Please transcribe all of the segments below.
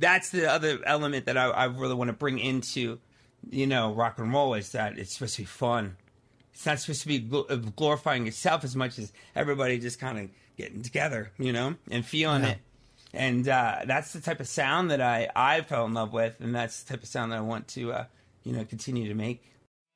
that's the other element that I really want to bring into, rock and roll, is that it's supposed to be fun. It's not supposed to be glorifying yourself as much as everybody just kind of getting together, and feeling it. And that's the type of sound that I fell in love with, and that's the type of sound that I want to, continue to make.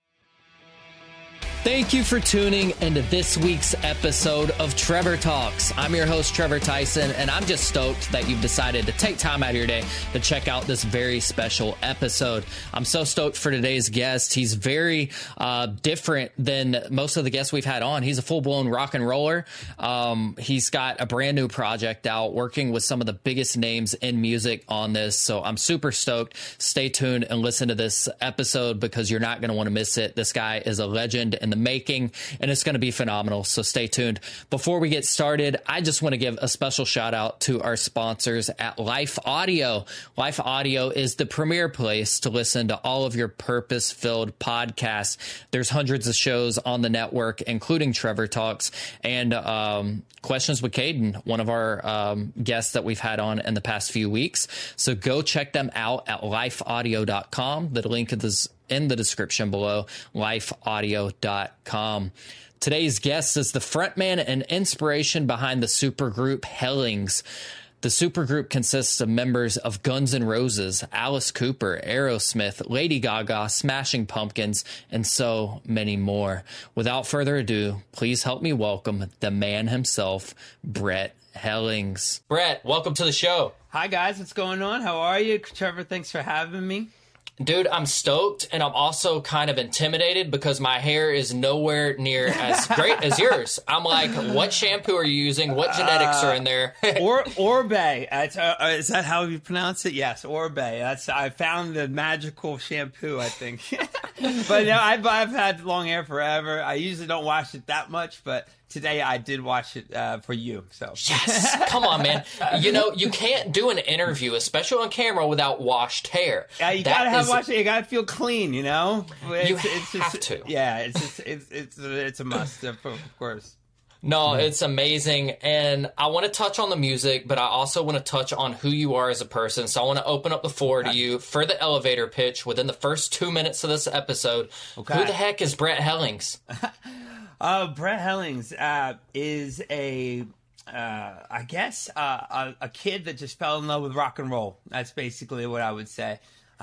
Thank you for tuning into this week's episode of Trevor Talks. I'm your host, Trevor Tyson, and I'm just stoked that you've decided to take time out of your day to check out this very special episode. I'm so stoked for today's guest. He's very different than most of the guests we've had on. He's a full-blown rock and roller. He's got a brand new project out, working with some of the biggest names in music on this. So I'm super stoked. Stay tuned and listen to this episode because you're not going to want to miss it. This guy is a legend in the making, and it's going to be phenomenal. So stay tuned. Before we get started, I just want to give a special shout out to our sponsors at Life Audio. Life Audio is the premier place to listen to all of your purpose-filled podcasts. There's hundreds of shows on the network, including Trevor Talks and Questions with Caden, one of our guests that we've had on in the past few weeks. So go check them out at lifeaudio.com. The link is in the description below, lifeaudio.com. Today's guest is the frontman and inspiration behind the supergroup Hellings. The supergroup consists of members of Guns N' Roses, Alice Cooper, Aerosmith, Lady Gaga, Smashing Pumpkins, and so many more. Without further ado, please help me welcome the man himself, Brett Hellings. Brett, welcome to the show. Hi, guys. What's going on? How are you? Trevor, thanks for having me. Dude, I'm stoked, and I'm also kind of intimidated because my hair is nowhere near as great as yours. I'm like, what shampoo are you using? What genetics are in there? Oribe. Is that how you pronounce it? Yes, Oribe. I found the magical shampoo, I think. But no, I've had long hair forever. I usually don't wash it that much, but today I did wash it for you. So yes, come on, man. You can't do an interview, especially on camera, without washed hair. Yeah, you gotta have washed hair. You gotta feel clean. You have to. Yeah, it's a must, of course. No, it's amazing. And I want to touch on the music, but I also want to touch on who you are as a person. So I want to open up the floor to you for the elevator pitch within the first 2 minutes of this episode. Okay. Who the heck is Brett Hellings? Brett Hellings is a kid that just fell in love with rock and roll. That's basically what I would say.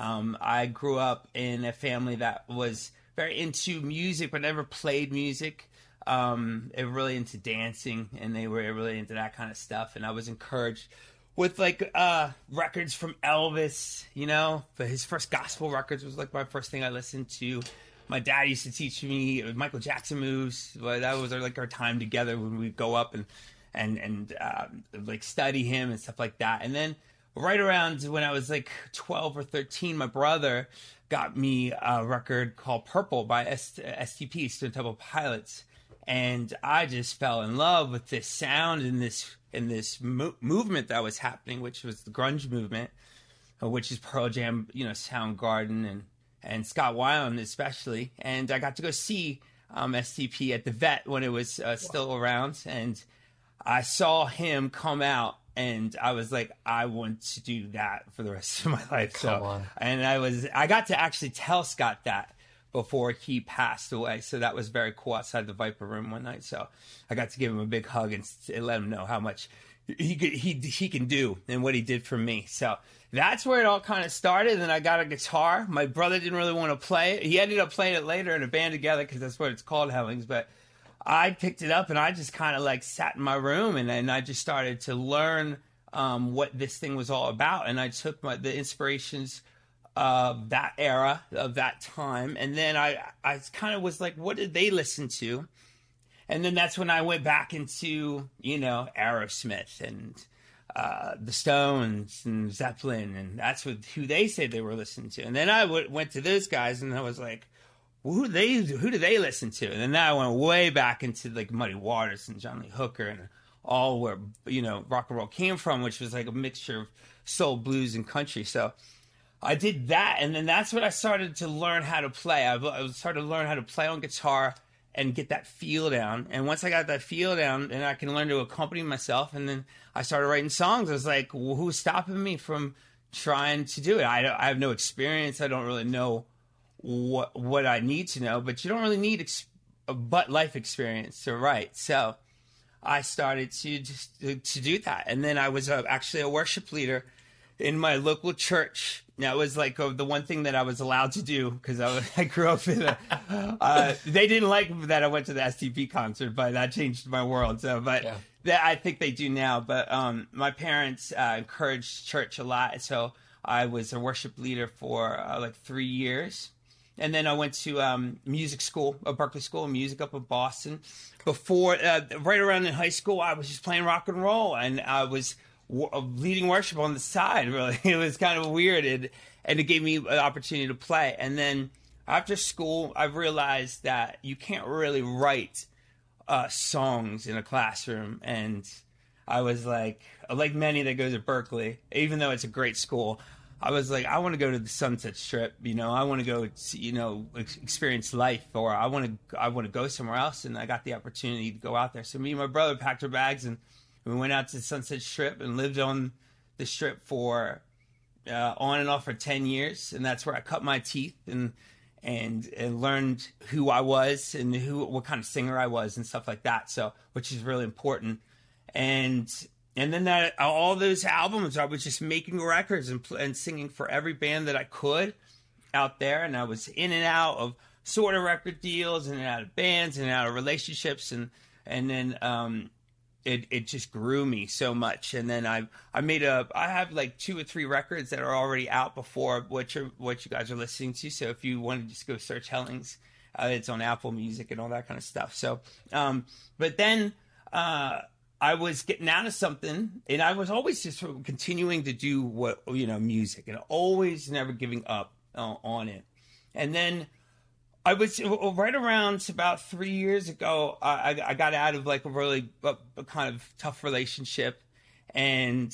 I grew up in a family that was very into music, but never played music. They were really into dancing, and they were really into that kind of stuff. And I was encouraged with records from Elvis, but his first gospel records was like my first thing I listened to. My dad used to teach me Michael Jackson moves. That was like our time together when we'd go up and study him and stuff like that. And then right around when I was like 12 or 13, my brother got me a record called Purple by STP, Stone Temple Pilots. And I just fell in love with this sound and this movement that was happening, which was the grunge movement, which is Pearl Jam, Soundgarden, and Scott Weiland especially. And I got to go see STP at the Vet when it was still around. And I saw him come out, and I was like, I want to do that for the rest of my life. Come on. And I got to actually tell Scott that before he passed away. So that was very cool outside the Viper Room one night. So I got to give him a big hug and let him know how much he can do and what he did for me. So that's where it all kind of started. And I got a guitar. My brother didn't really want to play it. He ended up playing it later in a band together because that's what it's called, Hellings. But I picked it up and I just kind of sat in my room and I just started to learn what this thing was all about. And I took the inspirations of that era, of that time. And then I kind of was like, what did they listen to? And then that's when I went back into, Aerosmith and the Stones and Zeppelin. And that's who they said they were listening to. And then I went to those guys and I was like, well, who do they listen to? And then I went way back into Muddy Waters and John Lee Hooker and all where, rock and roll came from, which was like a mixture of soul, blues, and country. So I did that, and then that's when I started to learn how to play. I started to learn how to play on guitar and get that feel down. And once I got that feel down, then I can learn to accompany myself. And then I started writing songs. I was like, well, who's stopping me from trying to do it. I have no experience. I don't really know what I need to know, but you don't really need but life experience to write. So I started to do that. And then I was actually a worship leader in my local church. Now, it was like the one thing that I was allowed to do because I grew up in they didn't like that I went to the STP concert, but that changed my world. So, but I think they do now. But my parents encouraged church a lot. So I was a worship leader for like 3 years. And then I went to music school, Berklee School of Music up in Boston. Before, right around in high school, I was just playing rock and roll, and I was leading worship on the side. Really, it was kind of weird, and it gave me an opportunity to play. And then after school, I realized that you can't really write songs in a classroom, and I was like many that go to Berklee, even though it's a great school. I was like, I want to go to the Sunset Strip, I want to go, experience life, or I want to go somewhere else. And I got the opportunity to go out there. So me and my brother packed our bags and we went out to the Sunset Strip and lived on the Strip for on and off for 10 years. And that's where I cut my teeth and learned who I was and what kind of singer I was and stuff like that. So, which is really important. And then all those albums, I was just making records and singing for every band that I could out there. And I was in and out of sort of record deals, in and out of bands, in and out of relationships. And then it just grew me so much. And then I have like 2 or 3 records that are already out before what you guys are listening to. So if you want to just go search Hellings, it's on Apple Music and all that kind of stuff. So, but then, I was getting out of something, and I was always just sort of continuing to do music, and always never giving up on it. And then I was right around about 3 years ago, I got out of like a really kind of tough relationship, and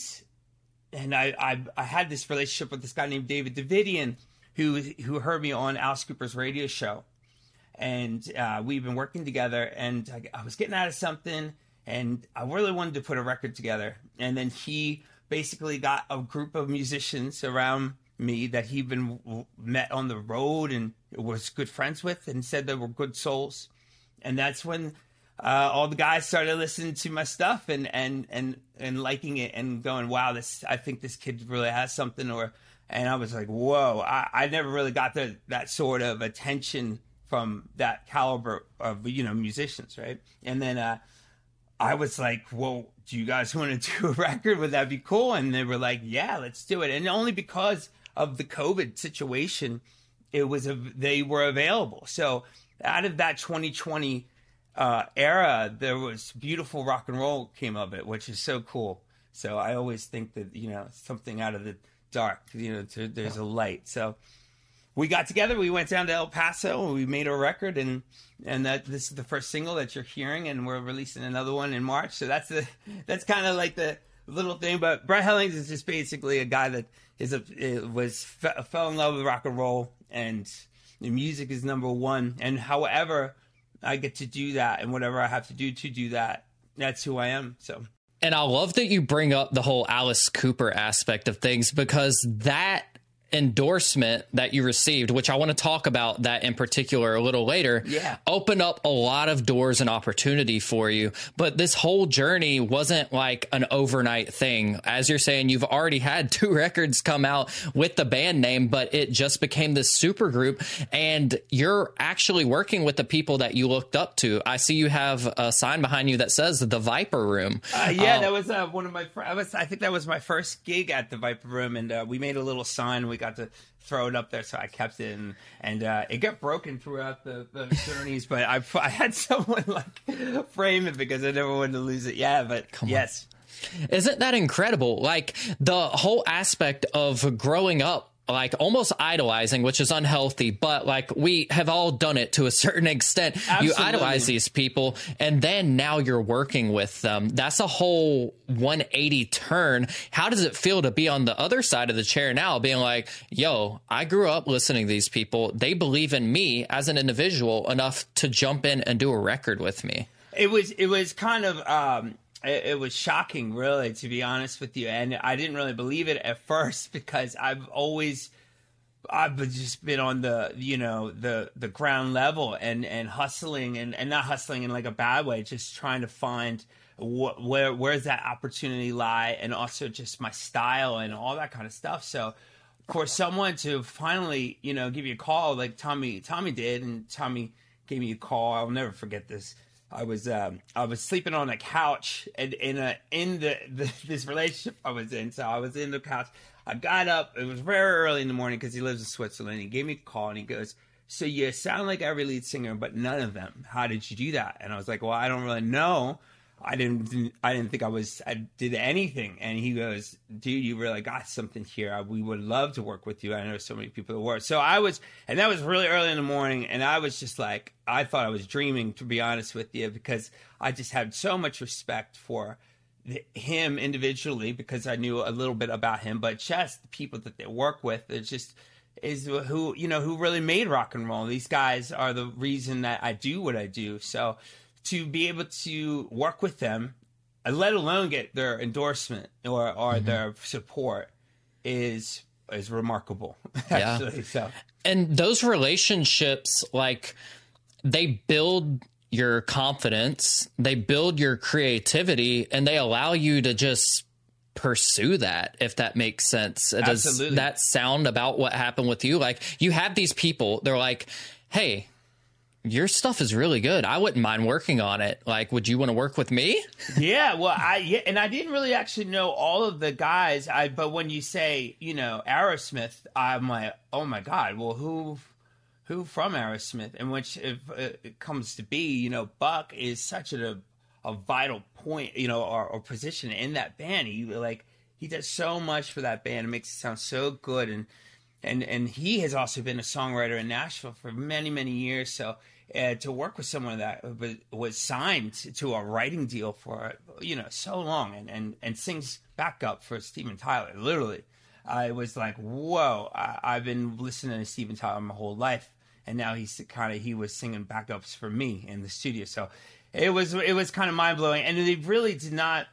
I had this relationship with this guy named David Davidian, who heard me on Alice Cooper's radio show, and we've been working together, and I was getting out of something. And I really wanted to put a record together. And then he basically got a group of musicians around me that he'd been met on the road and was good friends with, and said they were good souls. And that's when all the guys started listening to my stuff and liking it and going, wow, I think this kid really has something. And I was like, whoa, I never really got that sort of attention from that caliber of, musicians, right? And then I was like, well, do you guys want to do a record? Would that be cool? And they were like, yeah, let's do it. And only because of the COVID situation, they were available. So out of that 2020 era, there was beautiful rock and roll came of it, which is so cool. So I always think that, something out of the dark, there's a light. So we got together, we went down to El Paso, and we made a record, and this is the first single that you're hearing, and we're releasing another one in March. So that's kind of like the little thing. But Brett Hellings is just basically a guy that fell in love with rock and roll, and the music is number one. And however I get to do that, and whatever I have to do that, that's who I am. So. And I love that you bring up the whole Alice Cooper aspect of things, because that endorsement that you received, which I want to talk about that in particular a little later, opened up a lot of doors and opportunity for you. But this whole journey wasn't like an overnight thing. As you're saying, you've already had 2 records come out with the band name, but it just became this super group, and you're actually working with the people that you looked up to. I see you have a sign behind you that says the Viper Room. That was one of my I think that was my first gig at the Viper Room, and we made a little sign. We got to throw it up there, so I kept it, and it got broken throughout the journeys, but I had someone like frame it because I never wanted to lose it. Yeah, but yes. Isn't that incredible? Like the whole aspect of growing up, like almost idolizing, which is unhealthy, but like we have all done it to a certain extent. Absolutely. You idolize these people, and then now you're working with them. That's a whole 180 turn. How does it feel to be on the other side of the chair now, being like, yo, I grew up listening to these people. They believe in me as an individual enough to jump in and do a record with me. It was kind of it was shocking, really, to be honest with you. And I didn't really believe it at first because I've just been on the, the ground level and hustling and not hustling in like a bad way, just trying to find where's that opportunity lie, and also just my style and all that kind of stuff. So for someone to finally, give you a call like Tommy did, and Tommy gave me a call. I'll never forget this. I was sleeping on a couch in this relationship I was in. So I was in the couch. I got up. It was very early in the morning because he lives in Switzerland. He gave me a call and he goes, "So you sound like every lead singer, but none of them. How did you do that?" And I was like, "Well, I don't really know. I didn't think I did anything." And he goes, "Dude, you really got something here. We would love to work with you. I know so many people that work." So and that was really early in the morning. And I was just like, I thought I was dreaming, to be honest with you, because I just had so much respect for him individually, because I knew a little bit about him, but just the people that they work with, it just is who really made rock and roll. These guys are the reason that I do what I do. So to be able to work with them, let alone get their endorsement or their support, is remarkable. Actually, yeah. So, and those relationships, like, they build your confidence, they build your creativity, and they allow you to just pursue that, if that makes sense. Absolutely. Does that sound about what happened with you? Like, you have these people, they're like, "Hey, your stuff is really good. I wouldn't mind working on it. Like, would you want to work with me?" Yeah, well, I didn't really actually know all of the guys. But when you say, Aerosmith, I'm like, oh my God, well, who from Aerosmith? And which, if it comes to be, Buck is such a vital point, or position in that band. He does so much for that band. It makes it sound so good. And he has also been a songwriter in Nashville for many, many years. So to work with someone that was signed to a writing deal for, so long and sings backup for Steven Tyler, literally, I was like, whoa, I've been listening to Steven Tyler my whole life. And now he was singing backups for me in the studio. So it was kind of mind blowing. And they really did not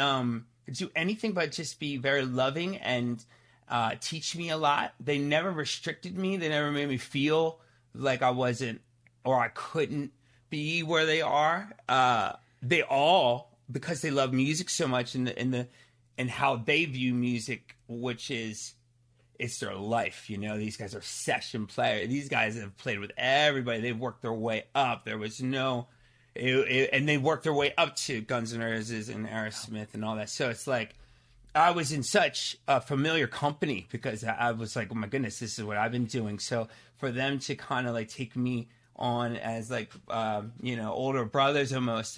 do anything but just be very loving and teach me a lot. They never restricted me. They never made me feel like I wasn't or I couldn't be where they are. They all, because they love music so much and how they view music, which is, it's their life. These guys are session players. These guys have played with everybody. They've worked their way up. There was and they worked their way up to Guns N' Roses and Aerosmith and all that. So it's like, I was in such a familiar company because I was like, oh my goodness, this is what I've been doing. So for them to kind of like take me on as like, older brothers almost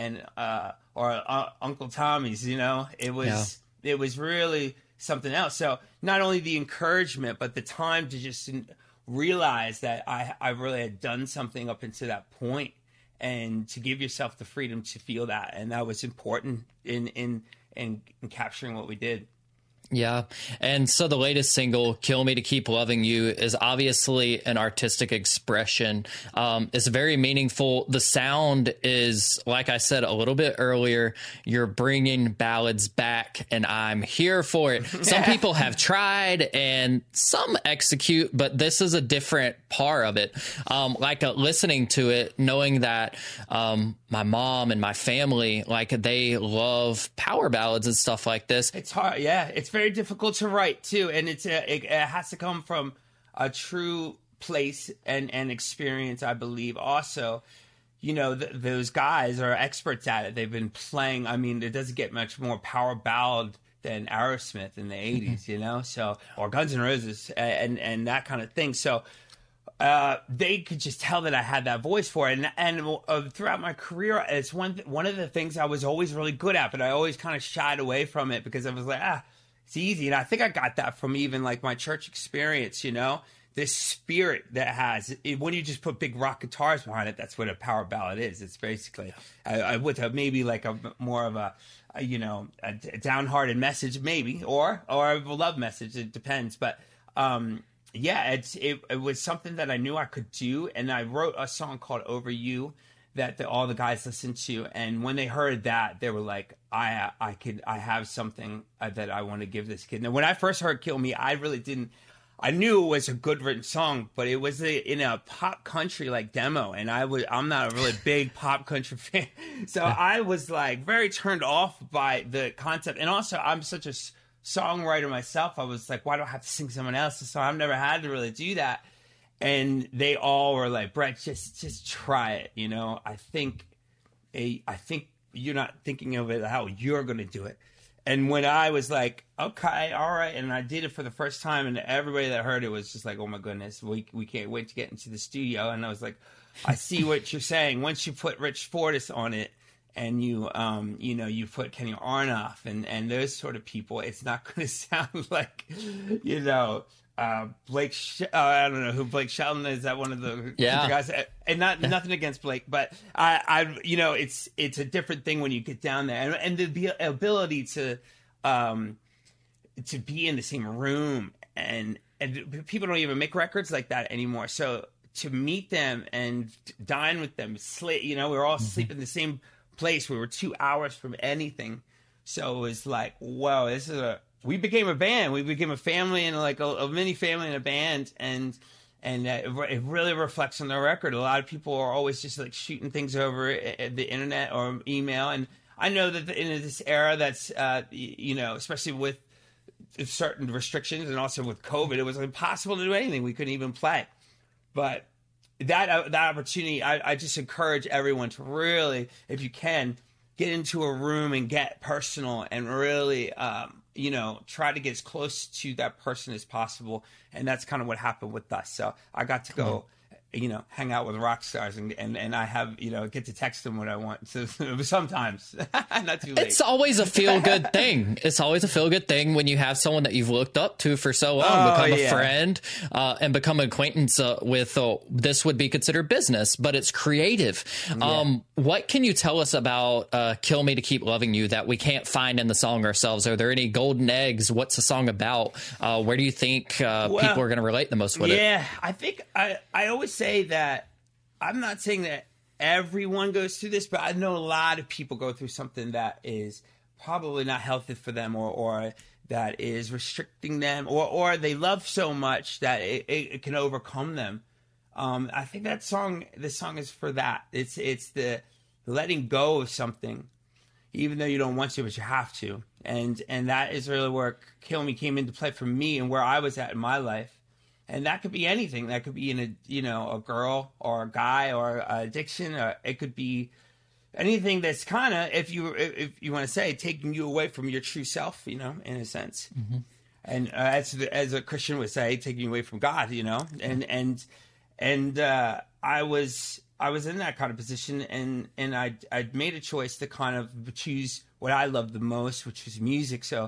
or Uncle Tommy's, it was really something else. So not only the encouragement, but the time to just realize that I really had done something up until that point, and to give yourself the freedom to feel that. And that was important in capturing what we did. Yeah. And so the latest single, Kill Me to Keep Loving You, is obviously an artistic expression. It's very meaningful. The sound is, like I said a little bit earlier, you're bringing ballads back, and I'm here for it. Some people have tried and some execute, but this is a different part of it. Listening to it, knowing that my mom and my family, they love power ballads and stuff like this. It's hard. Yeah. It's very difficult to write too, and it has to come from a true place and experience, I believe. Also, those guys are experts at it. They've been playing. I mean, it doesn't get much more power ballad than Aerosmith in the 80s, so, or Guns N' Roses and that kind of thing. So they could just tell that I had that voice for it. And throughout my career, it's one of the things I was always really good at, but I always kind of shied away from it because I was like, it's easy. And I think I got that from even like my church experience, this spirit that has, when you just put big rock guitars behind it, that's what a power ballad is. It's basically, with maybe like a more of a downhearted message, maybe, or a love message. It depends. But, it was something that I knew I could do. And I wrote a song called Over You that all the guys listened to. And when they heard that, they were like, I have something that I want to give this kid. Now, when I first heard Kill Me, I really didn't. I knew it was a good written song, but it was in a pop country like demo, and I'm not a really big pop country fan, so I was like very turned off by the concept. And also, I'm such a songwriter myself. I was like, why do I have to sing someone else's song? I've never had to really do that. And they all were like, Brett, just try it. You know, I think you're not thinking of it how you're going to do it. And when I was like, okay, all right, and I did it for the first time, and everybody that heard it was just like, oh my goodness, we can't wait to get into the studio. And I was like, I see what you're saying. Once you put Rich Fortus on it, and you you put Kenny Aronoff and those sort of people, it's not going to sound like, Blake. I don't know who Blake Shelton is. That one of the guys, and nothing against Blake, but it's a different thing when you get down there, and the ability to be in the same room, and people don't even make records like that anymore. So to meet them and dine with them, we were all sleeping in the same place. We were 2 hours from anything, so it was like, whoa, we became a band. We became a family, and like a mini family in a band, and it really reflects on the record. A lot of people are always just like shooting things over the internet or email, and I know that in this era, that's especially with certain restrictions and also with COVID, it was impossible to do anything. We couldn't even play, but that opportunity, I just encourage everyone to really, if you can, get into a room and get personal and really try to get as close to that person as possible. And that's kind of what happened with us. So I got to go, hang out with rock stars and I have, get to text them what I want. So sometimes, not too late. It's always a feel-good thing. It's always a feel-good thing when you have someone that you've looked up to for so long, become a friend, and become an acquaintance with, this would be considered business, but it's creative. Yeah. What can you tell us about Kill Me to Keep Loving You that we can't find in the song ourselves? Are there any golden eggs? What's the song about? Where do you think people are going to relate the most with it? Yeah, I think I always say that I'm not saying that everyone goes through this, but I know a lot of people go through something that is probably not healthy for them, or that is restricting them, or they love so much that it can overcome them. I think this song is for that. It's the letting go of something, even though you don't want to, but you have to. And that is really where Kill Me came into play for me and where I was at in my life. And that could be anything. That could be a girl or a guy or addiction, or it could be anything that's kind of, if you want to say, taking you away from your true self, in a sense. Mm-hmm. And as a Christian would say, taking you away from God, and I was in that kind of position, and I'd made a choice to kind of choose what I loved the most, which was music. So,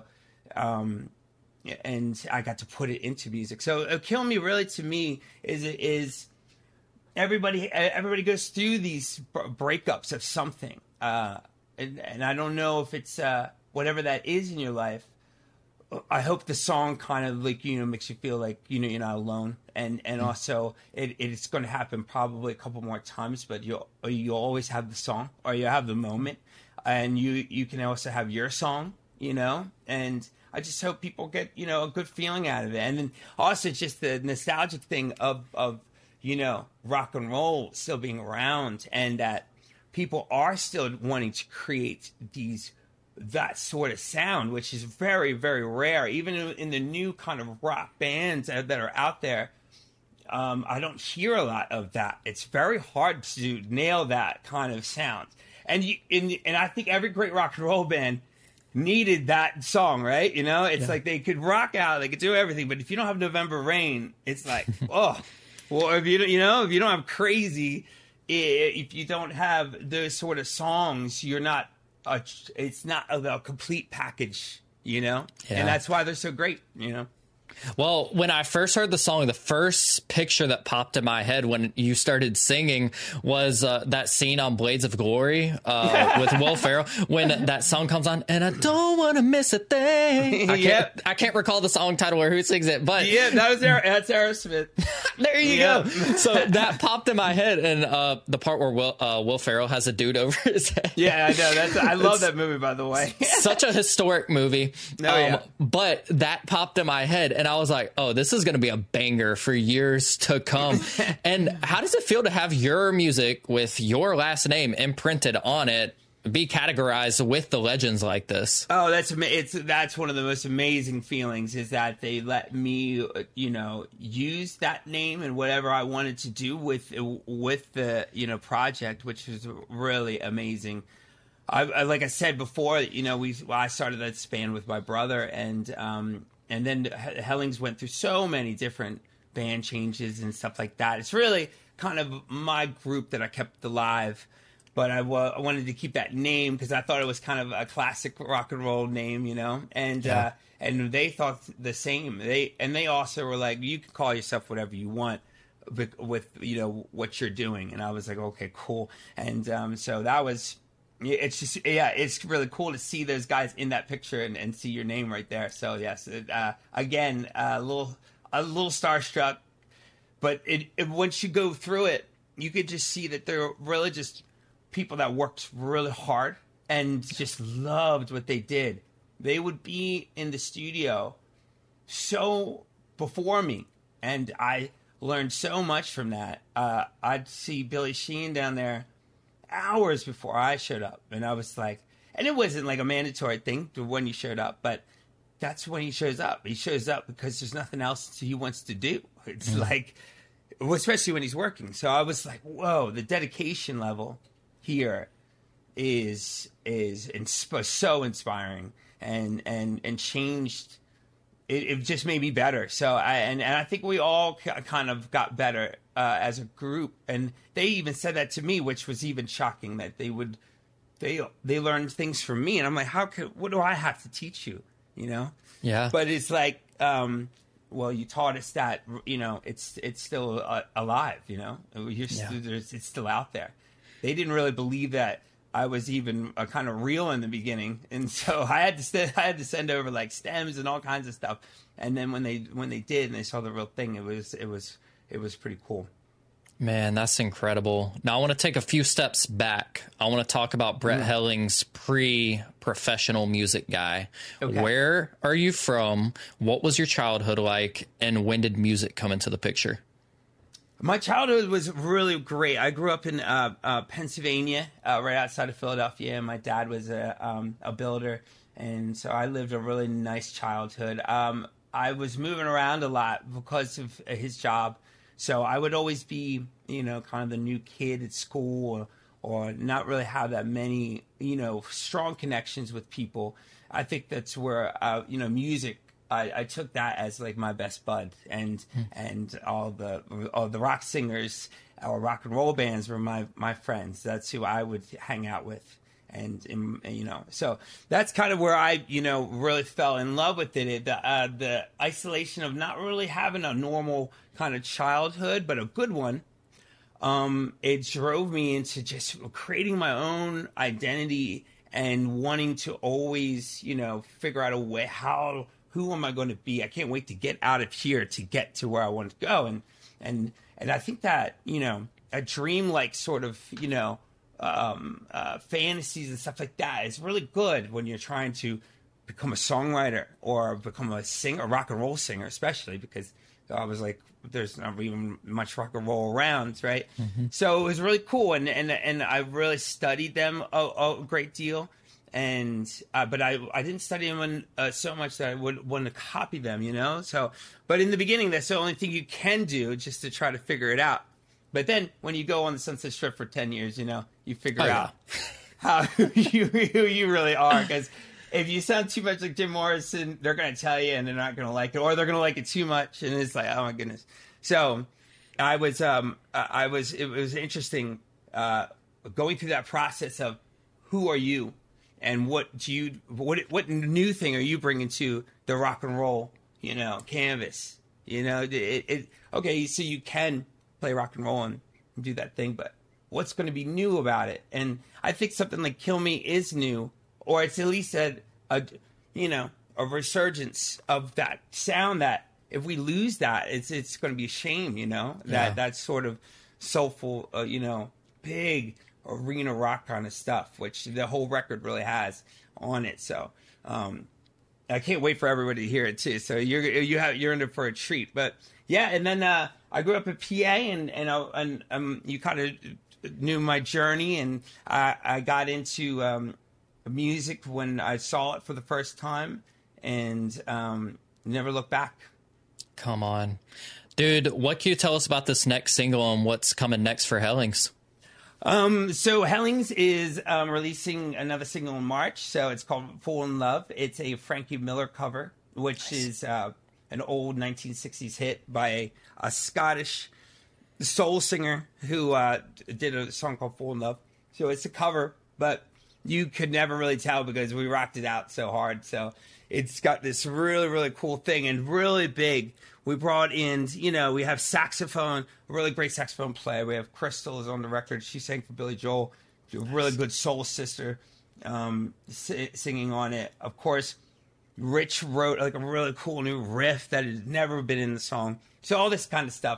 and I got to put it into music. So Kill Me really to me is everybody goes through these breakups of something. And I don't know if it's whatever that is in your life. I hope the song kind of makes you feel like, you're not alone. And also it's going to happen probably a couple more times, but you'll always have the song, or you have the moment, and you can also have your song, and I just hope people get, a good feeling out of it. And then also just the nostalgic thing of rock and roll still being around, and that people are still wanting to create that sort of sound, which is very, very rare. Even in the new kind of rock bands that are out there, I don't hear a lot of that. It's very hard to nail that kind of sound. And I think every great rock and roll band needed that song, right? It's like they could rock out, they could do everything, but if you don't have November Rain, it's like, oh, well, if you don't have Crazy, if you don't have those sort of songs, you're not. It's not a complete package, and that's why they're so great, Well, when I first heard the song, the first picture that popped in my head when you started singing was that scene on Blades of Glory with Will Ferrell when that song comes on, and I don't want to miss a thing. I can't recall the song title or who sings it, but that's Aerosmith. There you go. So that popped in my head, and the part where Will Ferrell has a dude over his head. Yeah, I know. I love that movie, by the way. Such a historic movie. But that popped in my head, and I was like, oh, this is going to be a banger for years to come. And how does it feel to have your music with your last name imprinted on it be categorized with the legends like this? Oh, that's one of the most amazing feelings, is that they let me, use that name and whatever I wanted to do with the, project, which was really amazing. I like I said before, I started that band with my brother, and then Hellings went through so many different band changes and stuff like that. It's really kind of my group that I kept alive, but I wanted to keep that name because I thought it was kind of a classic rock and roll name, and they thought the same. They also were like, you can call yourself whatever you want with what you're doing. And I was like, okay, cool. And so that was... it's really cool to see those guys in that picture and see your name right there. So yes, again, a little starstruck, but once you go through it, you could just see that they're really just people that worked really hard and just loved what they did. They would be in the studio so before me, and I learned so much from that. I'd see Billy Sheehan down there hours before I showed up, and I was like, and it wasn't like a mandatory thing to when you showed up, but that's when he shows up. He shows up because there's nothing else he wants to do. It's like, especially when he's working. So I was like, whoa, the dedication level here is so inspiring and changed. It just made me better. So I think we all kind of got better as a group, and they even said that to me, which was even shocking, that they learned things from me, and I'm like, what do I have to teach you? Yeah. But it's like, well, you taught us that, it's still alive. It's still out there. They didn't really believe that I was even kind of real in the beginning, and so I had to send over like stems and all kinds of stuff. And then when they did and they saw the real thing, it was pretty cool. Man, that's incredible. Now I want to take a few steps back. I want to talk about Brett Hellings, pre-professional music guy. Okay. Where are you from? What was your childhood like? And when did music come into the picture? My childhood was really great. I grew up in Pennsylvania, right outside of Philadelphia, and my dad was a builder, and so I lived a really nice childhood. I was moving around a lot because of his job, so I would always be, kind of the new kid at school, or not really have that many, strong connections with people. I think that's where, music. I took that as like my best bud, and all the rock singers or rock and roll bands were my friends. That's who I would hang out with, and so that's kind of where I really fell in love with it. The isolation of not really having a normal kind of childhood, but a good one. It drove me into just creating my own identity and wanting to always figure out a way who am I going to be? I can't wait to get out of here to get to where I want to go. And I think that, a dream-like sort of, fantasies and stuff like that is really good when you're trying to become a songwriter or become a singer, a rock and roll singer, especially because I was like, there's not even much rock and roll around, right? Mm-hmm. So it was really cool. And I really studied them a great deal. And but I didn't study them so much that I would want to copy them, So, but in the beginning, that's the only thing you can do, just to try to figure it out. But then when you go on the Sunset Strip for 10 years, you figure out who you really are. Because if you sound too much like Jim Morrison, they're going to tell you, and they're not going to like it, or they're going to like it too much, and it's like, oh my goodness. So, it was interesting going through that process of who are you. And what new thing are you bringing to the rock and roll, canvas. Okay, so you can play rock and roll and do that thing, but what's going to be new about it? And I think something like Kill Me is new, or it's at least a resurgence of that sound that if we lose that, it's going to be a shame, that sort of soulful, big arena rock kind of stuff, which the whole record really has on it. So, I can't wait for everybody to hear it too. So you're in it for a treat. But yeah, and then I grew up in PA, and you kind of knew my journey, and I got into music when I saw it for the first time, and never looked back. Come on, dude! What can you tell us about this next single and what's coming next for Hellings? So Hellings is releasing another single in March. So it's called Fall in Love. It's a Frankie Miller cover, which is an old 1960s hit by a Scottish soul singer who did a song called Fall in Love. So it's a cover, but you could never really tell because we rocked it out so hard. So it's got this really, really cool thing and really big. We brought in, we have saxophone, a really great saxophone player. We have Crystal is on the record. She sang for Billy Joel, a really good soul sister singing on it. Of course, Rich wrote like a really cool new riff that had never been in the song. So all this kind of stuff,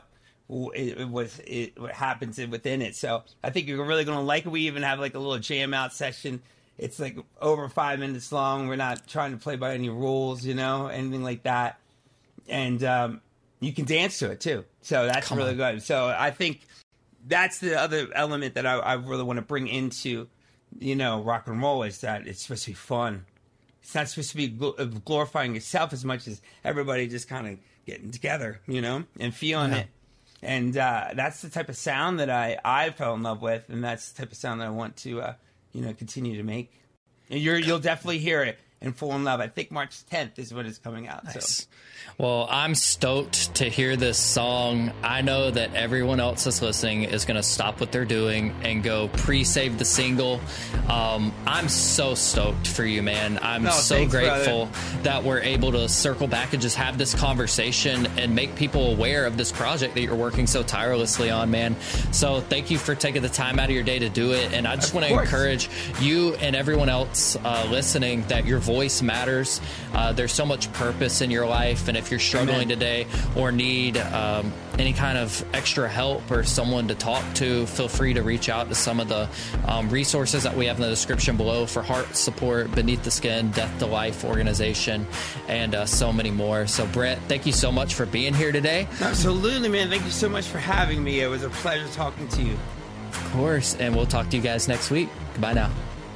it happens within it. So I think you're really going to like it. We even have like a little jam out session. It's like over 5 minutes long. We're not trying to play by any rules, anything like that. And you can dance to it too. So that's really good. So I think that's the other element that I really want to bring into, rock and roll, is that it's supposed to be fun. It's not supposed to be glorifying yourself as much as everybody just kind of getting together, and feeling it. And that's the type of sound that I fell in love with, and that's the type of sound that I want to, continue to make. And you'll definitely hear it in Fall in Love. I think March 10th is when it's coming out. Nice. So. Well, I'm stoked to hear this song. I know that everyone else that's listening is going to stop what they're doing and go pre-save the single. I'm so stoked for you, man. I'm so grateful that we're able to circle back and just have this conversation and make people aware of this project that you're working so tirelessly on, man. So thank you for taking the time out of your day to do it. And I just want to encourage you and everyone else listening that your voice matters. There's so much purpose in your life, and if you're struggling today or need any kind of extra help or someone to talk to, feel free to reach out to some of the resources that we have in the description below for Heart Support, Beneath the Skin, Death to Life organization, and so many more. So Brett, thank you so much for being here today. Absolutely, man. Thank you so much for having me. It was a pleasure talking to you. Of course, and we'll talk to you guys next week. Goodbye now.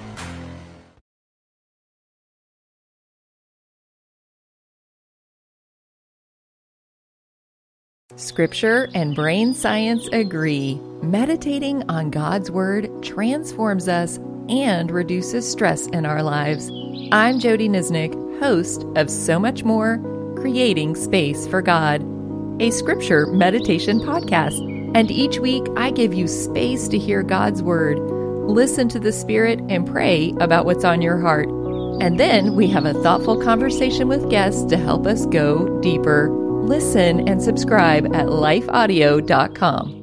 Scripture and brain science agree. Meditating on God's Word transforms us and reduces stress in our lives. I'm Jody Nisnik, host of So Much More, Creating Space for God, a scripture meditation podcast. And each week I give you space to hear God's Word, listen to the Spirit, and pray about what's on your heart. And then we have a thoughtful conversation with guests to help us go deeper. Listen and subscribe at lifeaudio.com.